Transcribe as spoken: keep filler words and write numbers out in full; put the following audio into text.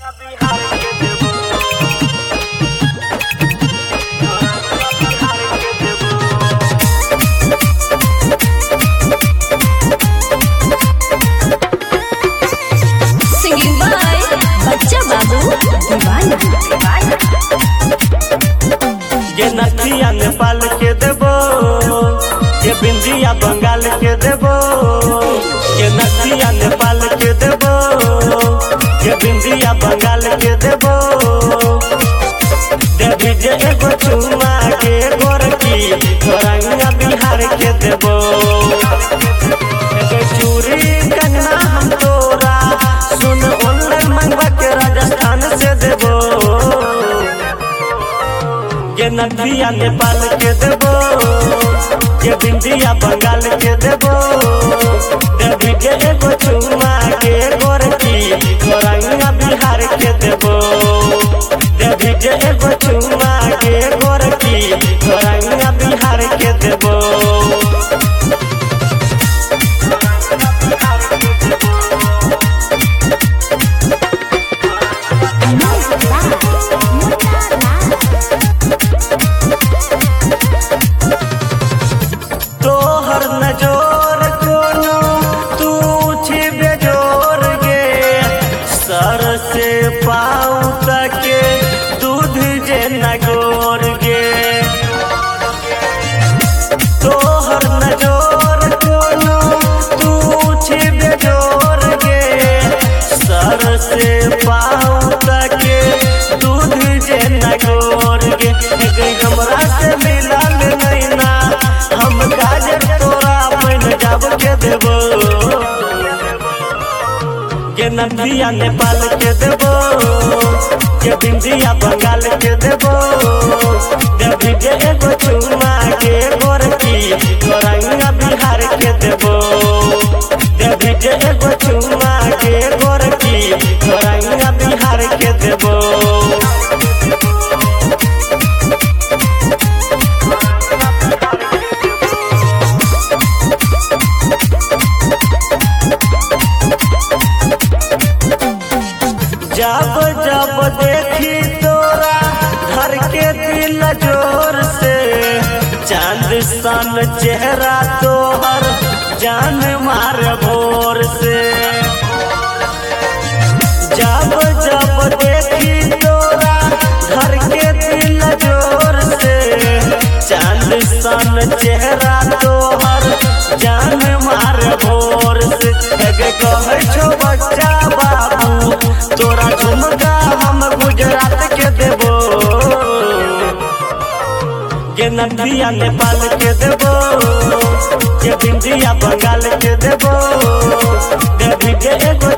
Singing by Bachcha Babu Divana ये नथिया नेपाल के देबो, ये बिंदिया बंगाल के देबो, ये नथिया नेपाल के देबो, ये बिंदिया बंगाल के देबो। देवी जे एगो चुमा के गोरकी रंगा बिहार के देबो। एगो चूड़ी कंगना हम तोरा सुन ऑनलाइन मंगवा के राजस्थान से देबो। ये नथिया नेपाल के देबो, ये बिंदिया बंगाल के देबो। देवी जे एगो चुमा के गोरकी रंगा बिहार के देबो। देवी जे एगो चुमा के गोरकी रंगा बिहार के देबो। तोहर नजोर कोनो तू छी बेजोर गे, सर से पाँव तक दूध जे नगोर गे। तोहर नजोर कोनो तू छी बेजोर गे, सर से पाँव तक दूध जे नगोर गे। हमरा से मिलल नैना हम काजर तोरा बन जाब के देबो। ये नथिया नेपाल के देबो, ये बिंदिया बंगाल के देबो। देवी जे एगो चुमा के गोरकी रंगा बिहार के देबो। देवी जे एगो चुमा के गोरकी रंगा बिहार के देबो। जब जब देखी तोरा धर के दिल जोर से, चांद सन चेहरा तोहर जान मार भोर से। जब जब देखी तोरा धर के दिल जोर से, चांद सन चेहरा तोहर जान मार भोर से। कहे छो बच्चा बाबू तोरा झुमका हम गुजरात के देबो। ये नथिया नेपाल के देबो, ये बिंदिया बंगाल के देबो। देवी जे एगो